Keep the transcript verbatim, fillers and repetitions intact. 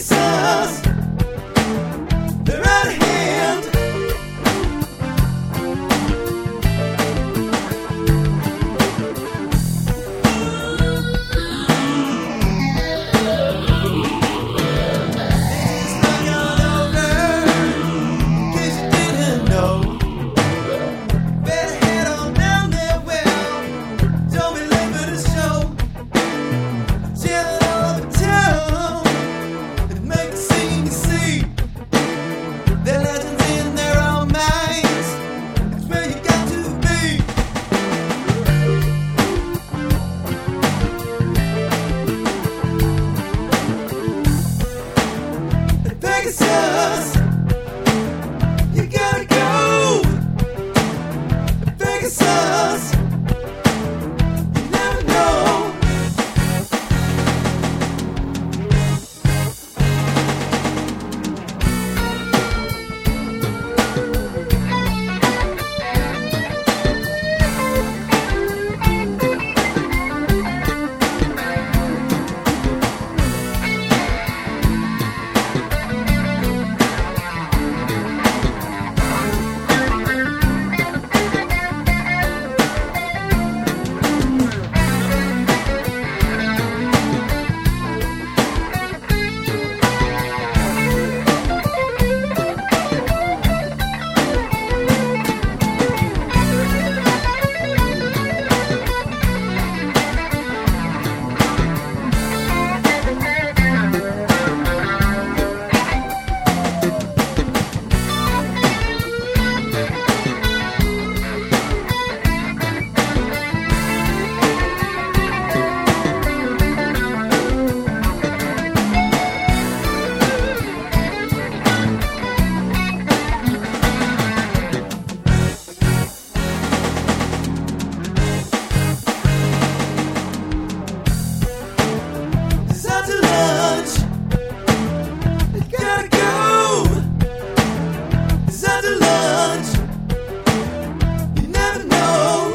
Pegasus, they're out of hand. It's not all over, in case you didn't know. Better head on down there, well, don't be late for the show. Tell it all over town and make a scene, you see. They're legends in their own minds. It's where you got to be. Pegasus, you gotta go. Pegasus, you never know. It's after lunch. You gotta go. It's after lunch. You never know.